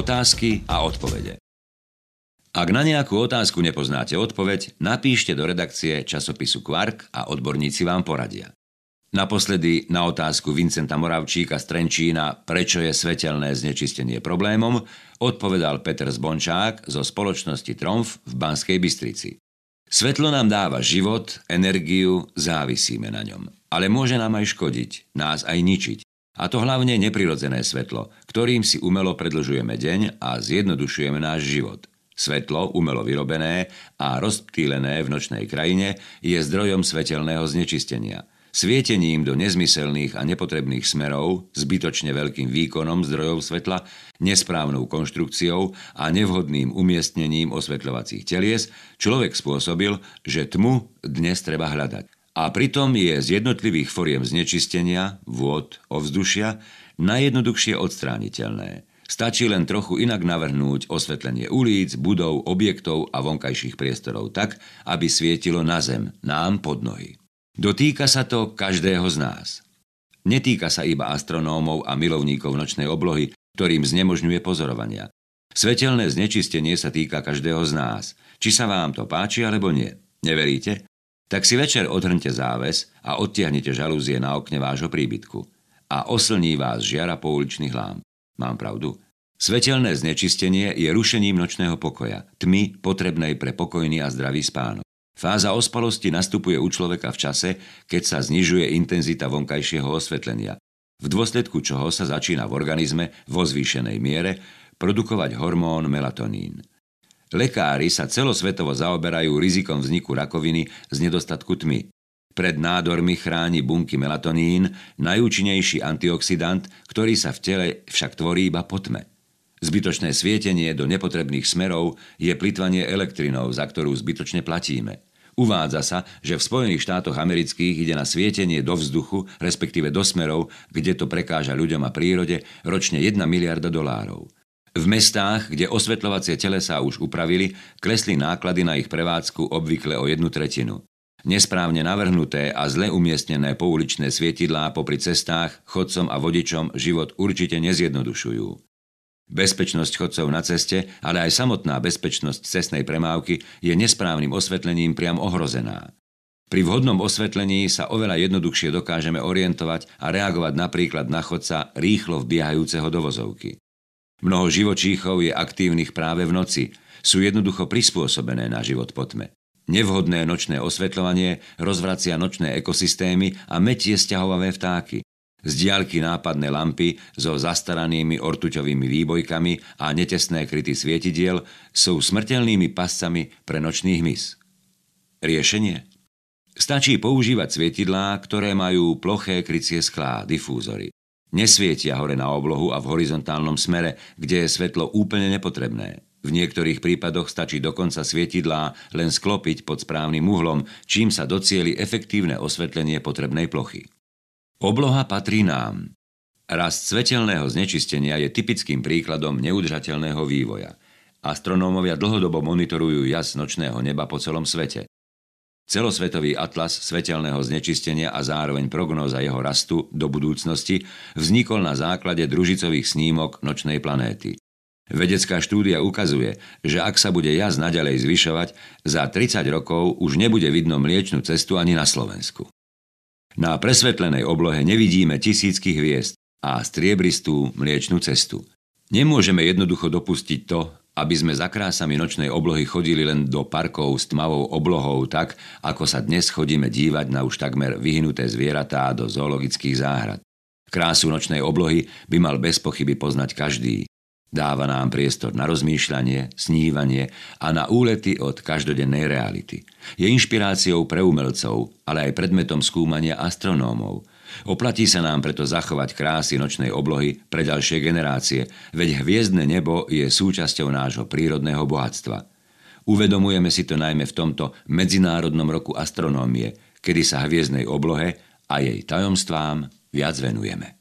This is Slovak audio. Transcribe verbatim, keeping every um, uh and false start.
Otázky a odpovede. Ak na nejakú otázku nepoznáte odpoveď, napíšte do redakcie časopisu Quark a odborníci vám poradia. Naposledy na otázku Vincenta Moravčíka z Trenčína, prečo je svetelné znečistenie problémom, odpovedal Peter Zbončák zo spoločnosti Tromf v Banskej Bystrici. Svetlo nám dáva život, energiu, závisíme na ňom. Ale môže nám aj škodiť, nás aj ničiť. A to hlavne neprirodzené svetlo, ktorým si umelo predĺžujeme deň a zjednodušujeme náš život. Svetlo, umelo vyrobené a rozptýlené v nočnej krajine, je zdrojom svetelného znečistenia. Svietením do nezmyselných a nepotrebných smerov, zbytočne veľkým výkonom zdrojov svetla, nesprávnou konštrukciou a nevhodným umiestnením osvetľovacích telies človek spôsobil, že tmu dnes treba hľadať. A pritom je z jednotlivých foriem znečistenia, vôd, ovzdušia, najjednoduchšie odstrániteľné. Stačí len trochu inak navrhnúť osvetlenie ulíc, budov, objektov a vonkajších priestorov tak, aby svietilo na zem, nám pod nohy. Dotýka sa to každého z nás. Netýka sa iba astronómov a milovníkov nočnej oblohy, ktorým znemožňuje pozorovania. Svetelné znečistenie sa týka každého z nás, či sa vám to páči alebo nie. Neveríte? Tak si večer odhrňte záves a odtiahnite žalúzie na okne vášho príbytku. A oslní vás žiara pouličných lám. Mám pravdu? Svetelné znečistenie je rušením nočného pokoja, tmy potrebnej pre pokojný a zdravý spánok. Fáza ospalosti nastupuje u človeka v čase, keď sa znižuje intenzita vonkajšieho osvetlenia, v dôsledku čoho sa začína v organizme vo zvýšenej miere produkovať hormón melatonín. Lekári sa celosvetovo zaoberajú rizikom vzniku rakoviny z nedostatku tmy. Pred nádormi chráni bunky melatonín, najúčinnejší antioxidant, ktorý sa v tele však tvorí iba po tme. Zbytočné svietenie do nepotrebných smerov je plytvanie elektrinou, za ktorú zbytočne platíme. Uvádza sa, že v Spojených štátoch amerických ide na svietenie do vzduchu, respektíve do smerov, kde to prekáža ľuďom a prírode, ročne jedna miliarda dolárov. V mestách, kde osvetľovacie telesá už upravili, klesli náklady na ich prevádzku obvykle o jednu tretinu. Nesprávne navrhnuté a zle umiestnené pouličné svietidlá popri cestách, chodcom a vodičom život určite nezjednodušujú. Bezpečnosť chodcov na ceste, ale aj samotná bezpečnosť cestnej premávky je nesprávnym osvetlením priam ohrozená. Pri vhodnom osvetlení sa oveľa jednoduchšie dokážeme orientovať a reagovať napríklad na chodca rýchlo vbiehajúceho do vozovky. Mnoho živočíchov je aktívnych práve v noci, sú jednoducho prispôsobené na život po tme. Nevhodné nočné osvetľovanie rozvracia nočné ekosystémy a metie sťahovavé vtáky. Z diaľky nápadné lampy so zastaranými ortuťovými výbojkami a netesné kryty svietidiel sú smrteľnými pascami pre nočný hmyz. Riešenie? Stačí používať svietidlá, ktoré majú ploché krycie sklá, difúzory. Nesvietia hore na oblohu a v horizontálnom smere, kde je svetlo úplne nepotrebné. V niektorých prípadoch stačí dokonca svietidlá len sklopiť pod správnym uhlom, čím sa docieli efektívne osvetlenie potrebnej plochy. Obloha patrí nám. Rast svetelného znečistenia je typickým príkladom neudržateľného vývoja. Astronómovia dlhodobo monitorujú jas nočného neba po celom svete. Celosvetový atlas svetelného znečistenia a zároveň prognóza jeho rastu do budúcnosti vznikol na základe družicových snímok nočnej planéty. Vedecká štúdia ukazuje, že ak sa bude jas naďalej zvyšovať, za tridsať rokov už nebude vidno Mliečnu cestu ani na Slovensku. Na presvetlenej oblohe nevidíme tisícky hviezd a striebristú Mliečnu cestu. Nemôžeme jednoducho dopustiť to, aby sme za krásami nočnej oblohy chodili len do parkov s tmavou oblohou tak, ako sa dnes chodíme dívať na už takmer vyhnuté zvieratá do zoologických záhrad. Krásu nočnej oblohy by mal bez pochyby poznať každý. Dáva nám priestor na rozmýšľanie, snívanie a na úlety od každodennej reality. Je inšpiráciou pre umelcov, ale aj predmetom skúmania astronómov. Oplatí sa nám preto zachovať krásy nočnej oblohy pre ďalšie generácie, veď hviezdne nebo je súčasťou nášho prírodného bohatstva. Uvedomujeme si to najmä v tomto Medzinárodnom roku astronómie, kedy sa hviezdnej oblohe a jej tajomstvám viac venujeme.